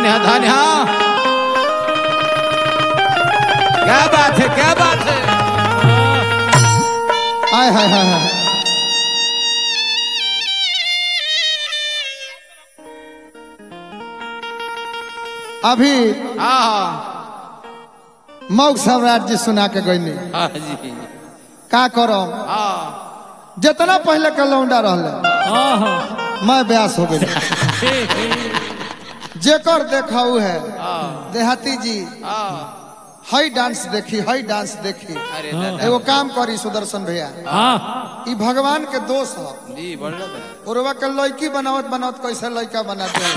धन्य क्या बात है क्या बात है। हाय हाय हाय हाय। अभी हाँ मौग सम्राट जी सुना के गई हाँ जी का करो हाँ जितना पहले के लौंडा रहले मैं ब्यास हो गई जेकर देखाऊ है देहाती जी हाँ हई डांस देखी हई डांस देखी अरे एगो काम करी सुदर्शन भैया ई भगवान के दोष है जी बढ़ रहा उर्वा के लड़की बनावत बनावत कैसे लड़का बनाते हैं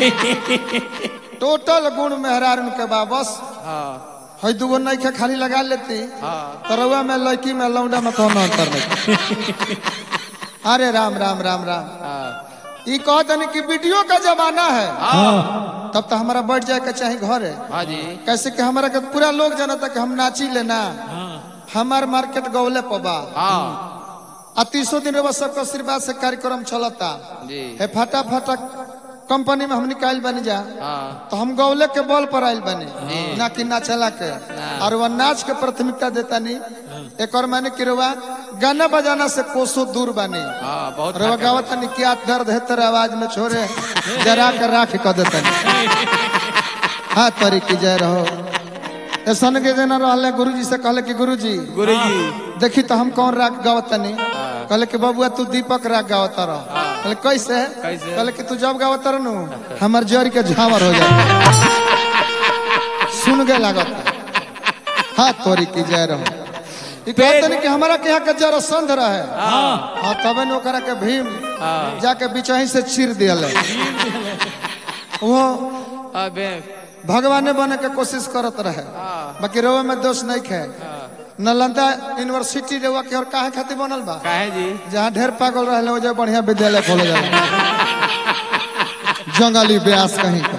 टोटल गुण मेहरार उनके बस हाँ हई दुगो नहीं के खाली लगा लेती हाँ तरवा में लड़की में लौंडा में कौन अंतर नहीं। अरे राम राम राम राम हाँ ये कहते कि वीडियो का जमाना है हाँ तब तो हमारा बैठ जाए के चाहे घर है हाँ जी कैसे कि हमारा के पूरा लोग जानता कि हम नाची लेना हमार मार्केट गौले पबा हाँ आ 30 दिन सबका आशीर्वाद से कार्यक्रम चलता जी है फटाफट कंपनी में हम निकाल बन जा हाँ तो हम गौले के बॉल पर आयल बने ना कि नाचला के और वह नाच के प्राथमिकता देता नहीं एक और मैंने किरवा गाना बजाना से कोसों दूर बने हाँ बहुत रवा गावत नहीं क्या दर्द है तेरे आवाज में छोरे जरा कर राख कर देता नहीं हाँ तरी की जय रहो ऐसा के देना रहले गुरुजी से कहले कि गुरुजी गुरुजी देखी तो हम कौन राग गावत नहीं कहले कि बबुआ तू दीपक राग गावत रह कहले कैसे कैसे? कहले कि तू जब गावत रह नु हमर जड़ के झावर हो जाए सुन के लागत हाँ तोरी की जय रहो ई कहते नहीं कि हमारा के यहाँ के जड़ संध रहे हाँ तबे न ओकरा के भीम जाके बिचही से चीर दियल वो अबे भगवाने बने के कोशिश करत रहे बाकी रोवे में दोष नहीं खे नालंदा यूनिवर्सिटी रेवा के और काहे खातिर बनल बा काहे जी जहाँ ढेर पागल रहले हो जाए बढ़िया विद्यालय खोले जाला जंगली ब्यास कहीं का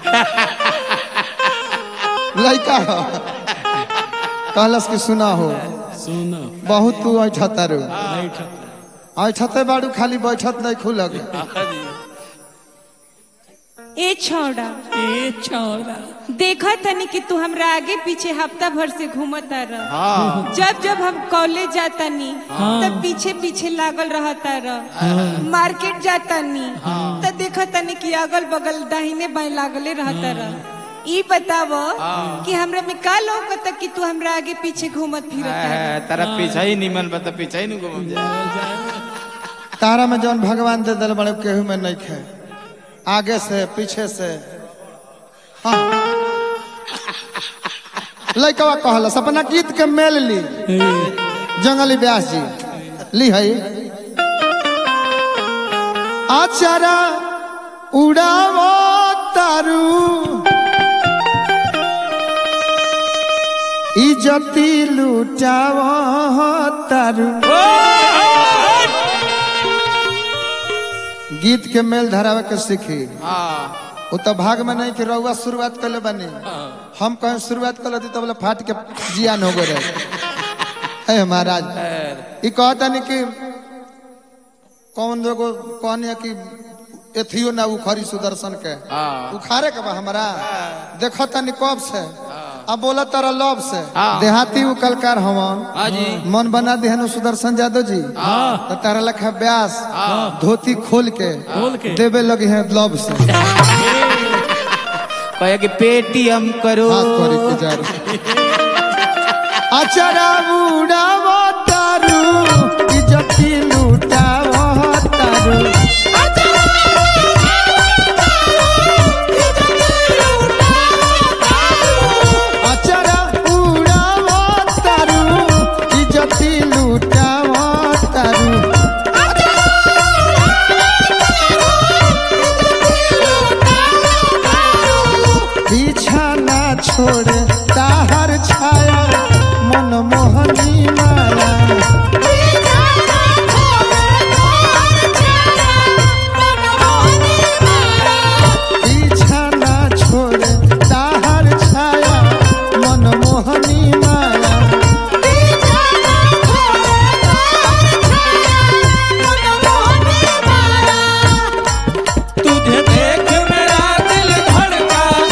लड़का हो कहलस कि सुना हो सुनो बहुत तू ऐठता रू ऐठते बाड़ू खाली बैठत नहीं खुलग हाँ जी ए छौड़ा ए छोरा देखा तनी कि तू हमरा आगे पीछे हफ्ता भर से घूमता रह हाँ जब जब हम कॉलेज जाता नी तब पीछे पीछे लागल रहता रह मार्केट जाता नी तब देखा तनी कि अगल बगल दाहिने बाएं लागले रहता रह ई बतावो कि हमरा में का लौकता कि तू हमरा आगे पीछे घूमत फिरत रह तारा पीछा ही निमन बता पीछा ही नहीं घूम जाए तारा में जौन भगवान दे दिल बड़े केहू में नहीं खे आगे से पीछे से हाँ लड़का कहलस अपना गीत के मेल ली जंगली व्यास जी ली है आचारा उड़ावो तारू इज्जती लुटावो तारू गीत के मेल धरावे के सीखी हाँ वो तो भाग में नहीं कि रउआ शुरुआत कर ले बनी हम कहीं शुरुआत कर लेती तो बोले फाट के जियान हो गए है महाराज ये कहता नहीं कि कौन लोगो कौन है कि एथियो ना उखरी सुदर्शन के हाँ उखारे के बा हमारा देखो तनी कब से अब बोला तारा लव से हाँ। देहाती उकलकार हवन हाँ जी मन बना देहनु सुदर्शन यादव जी तो तारा लखा व्यास धोती खोल के देवे लगे हैं लव से कहे कि पेटीएम करो हाथ करी के जा रहे अचरा उड़ावो तारू इज्जती लूटावो तारू अचरा उड़ावो तारू इज्जती लूटावो तारू पीछा ना छोड़े ताहर छाया मनमोहनी माया पीछा ना छोड़े ताहर छाया मनमोहनी माया तुझे देख मेरा दिल धड़का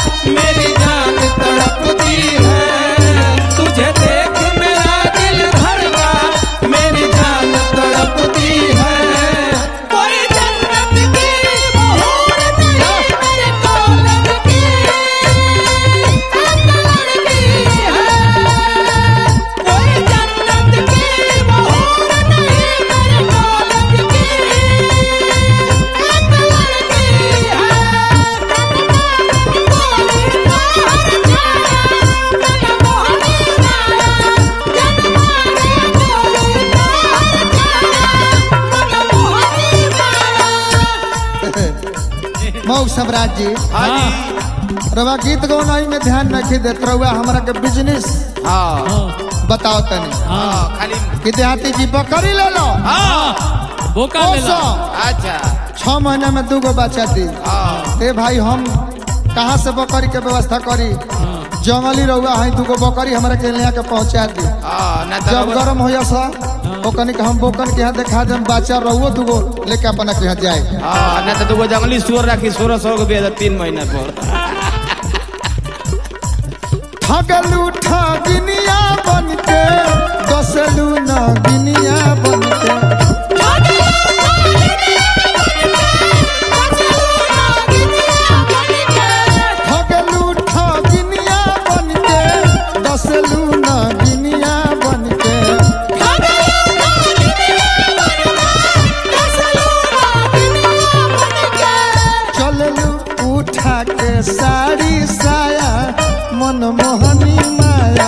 मऊ सम्राट जी हाँ जी रवा गीत गौनाई में ध्यान रखी दे रउआ हमरा के बिजनेस हाँ बताओ तनी हाँ खाली कि देहाती जी बकरी ले लो हाँ बोका ले ला। अच्छा 6 महीना में 2 गो बच्चा दी हाँ ए भाई हम कहाँ से बकरी के व्यवस्था करी जंगली रउआ है 2 गो बकरी हमरा के ले के पहुंचा दी हाँ ना जब तो गरम हो सा ओकनी के हम बोकन के यहाँ दिखा देम बच्चा रहुओ 2 गो लेके अपना के यहाँ जाए हाँ ना तो जंगली सुअर रखी 1600 को बेच 3 महीना पर ठगलू ठगिनिया बन के दसलू नगिनिया बन के ठगलू ठगिनिया बन के दसलू नगिनिया बन के चललू उठा के साड़ी साया मनमोहनी माया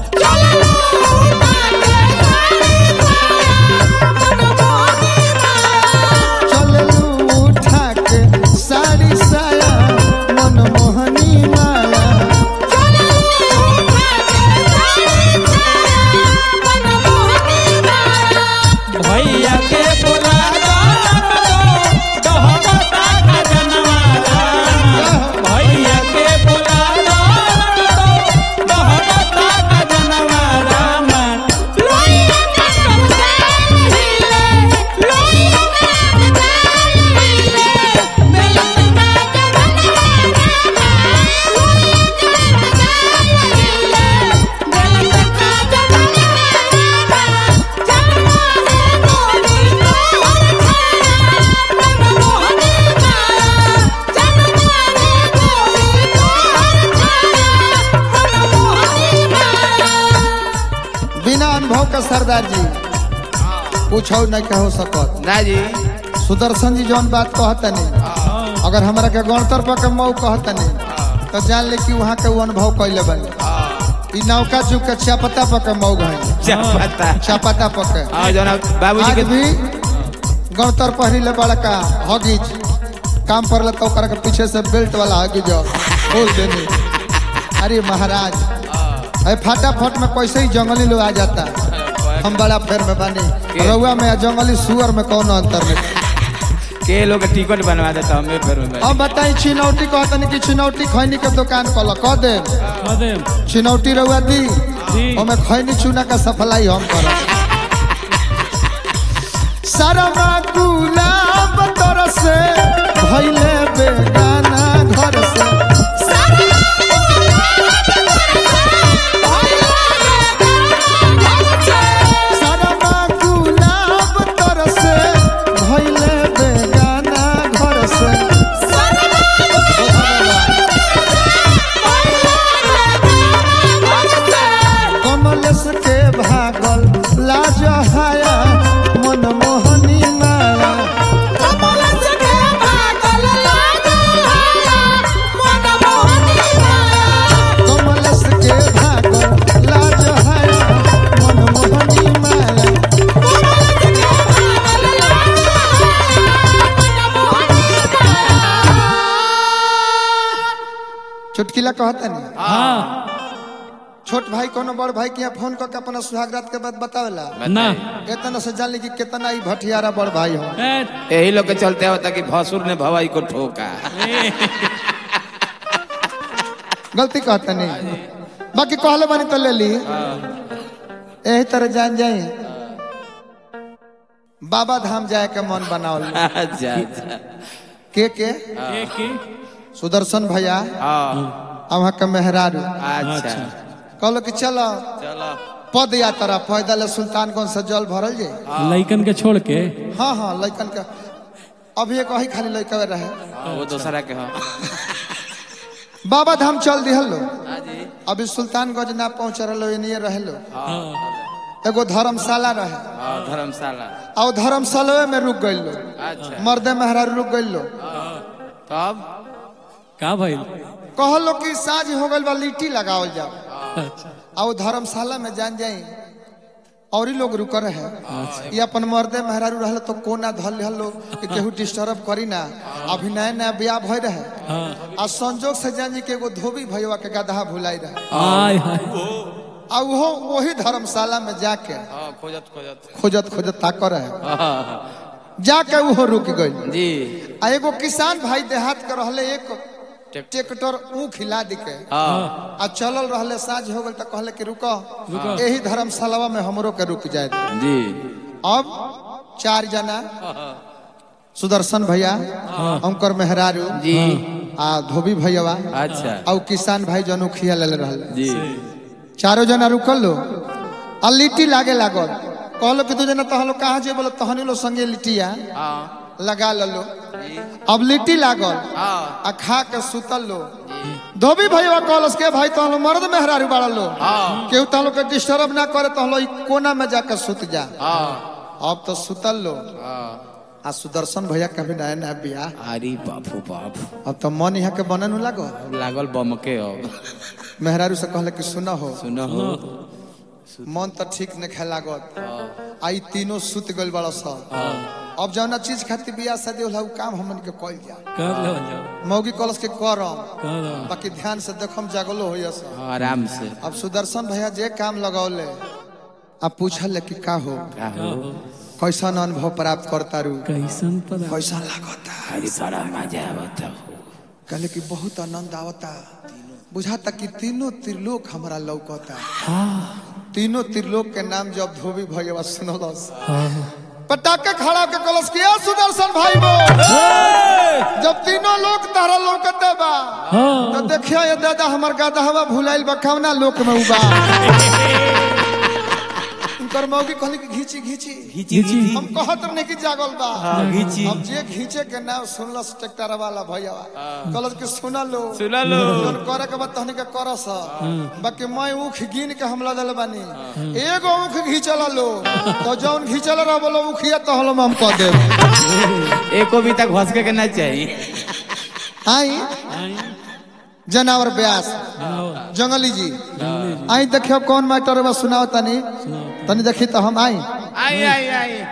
चललू उठा के साड़ी साया मनमोहनी माया भैया के बोला भैया के बोला बिना अनुभव का सरदार जी पूछो नहीं कहो सकत ना जी सुदर्शन जी जौन बात कहतनी अगर हमरा के गणतंत्र पर के मऊ कहतनी तो जान ले कि वहाँ के वो अनुभव कैले बनी ई नौका जुग के चापता पर के मऊ गई पता चापता पर के हाँ जो बाबूजी आज के भी गणतंत्र पहनी ले बड़का हगीज काम पर ले तो ओकरा के पीछे से बेल्ट वाला हगीज बोल देनी अरे महाराज अरे फटाफट में कैसे ही जंगली लोग आ जाता हम बड़ा फेर में बानी रउआ में जंगली सुअर में कौन अंतर नहीं के लोग टिकट बनवा देता हमें फिर में अब बताई चिनौटी कहतनी कि चिनौटी खैनी के दुकान कह दे कदम चिनौटी रउआ दी दी। हमें खैनी चूना का सफलाई हम कर सारा गुलाब तर से भइले बेगाना घर से सारा गुलाब तर से भइले बेगाना घर से कमलेश के भागल लाज हाया मनमोहनी माया कमलेश के भागल लाज हाया मनमोहनी माया चुटकिला कहता नहीं हाँ छोट भाई कोनो बड़ भाई के यहाँ फोन करके अपना सुहागरात के बाद बतावेला ना इतना से जान ली कि कितना ही भटियारा बड़ भाई हो ए, यही लोग के चलते होता कि भसुर ने भवाई को ठोका गलती कहता नहीं बाकी कहले बनी तो ले ली यही तरह जान जाए बाबा धाम जाए के मन बनावल अच्छा अच्छा के सुदर्शन भैया हाँ वहाँ के मेहरारू अच्छा कहलो कि चलो चलो पद यात्रा पैदल सुल्तानगंज से जल भरल जे लइकन के छोड़ के हाँ हाँ लइकन के अभी एक वही खाली लइकवे रहे वो दूसरा के हाँ बाबा धाम चल दिहल लो हाँ जी अभी सुल्तानगंज ना पहुंच रहे इनिये रहे लो हाँ एगो धर्मशाला रहे हाँ धर्मशाला और धर्मशाला में रुक गइल लो अच्छा मर्दे मेहरारू रुक गइल लो तब का भइल कहलो कि साँझ हो गइल बा लिट्टी लगावल जाओ अच्छा और धर्मशाला में जान जाई और ही लोग रुक रहे हैं ये अपन मर्दे मेहरारू रहल तो कोना धल लोग कि केहू डिस्टर्ब करी ना अभी नया नया ब्याह भय रहे आ संजोग से जान जी के एगो धोबी भैया के गधा भुलाई रहे आय हाय आ वो वही धर्मशाला में जाके खोजत खोजत ताक रहे जाके वो रुक गई जी आ एगो किसान भाई देहात के रहले एक ट्रैक्टर ऊख हिला दिके आ चलल रहले साँझ हो गल तो कहले कि रुको यही धर्मशाला में हमरो के रुक जाए जी अब 4 जना सुदर्शन भैया अंकर मेहरारू जी आ धोबी भैया अच्छा और किसान भाई जन उखिया ले रहले जी 4 जना रुकल लो आ लिट्टी लागे लागल कहलो कि 2 जना तहलो कहाँ जे बोलो तहनी लो संगे लिट्टिया लगा लो अब लिट्टी लागल आ खा के सुतल लो धोबी भैया कहलस के भाई तहलो मर्द मेहरारू बाड़ा लो केहू तहलो के डिस्टर्ब ना करे तहलो कोना में जाकर सुत जा अब तो सुतल लो आ सुदर्शन भैया कभी नया नया बियाह अरे बापू बाप अब तो मन यहाँ के बनन लागो लागल बमके अब मेहरारू से कहले कि सुना हो मन तो ठीक नहीं खे लागत आई तीनों सुत गल बड़ा सा अब जौना चीज खातिर बियाह शादी होला उ काम हमन के कइल जा कर ले जाओ मौगी कलश के करम कर बाकी ध्यान से देखम जागलो होय सा आराम से अब सुदर्शन भैया जे काम लगावले अब पूछल कि का हो कैसा अनुभव प्राप्त करता रू कैसन पता कैसा लागता अरे बड़ा मजा आवता कहले कि बहुत आनंद आवता बुझाता कि तीनों त्रिलोक हमारा लौकता तीनों त्रिलोक के नाम जब धोबी भैया सुनलस पटाके खड़ा के कलश किया सुदर्शन भाई वो जब तीनों लोग तारा लौकते बा तो देखियो ये दादा हमर गदहवा भुलाइल बा कौना लोक में उबा उनकर मौगी कहली कि घीची घीची घीची हम कहत नहीं कि जागल बा घीची अब जे घीचे के नाम सुनलस ट्रैक्टर वाला भैया कहलस कि सुना लो जोन करे के बाद तहनी के करस बाकी मैं ऊख गिन के हमला दल बानी एगो ऊख घीचल लो तो जौन घीचल रह बोलो ऊखिया तो हम कह देब एको भी तक घसके के ना चाहिए आई जनावर ब्यास जंगली जी आई देखियो कौन मैटर बा सुनाओ तनी देखी तो हम आई आई आई आई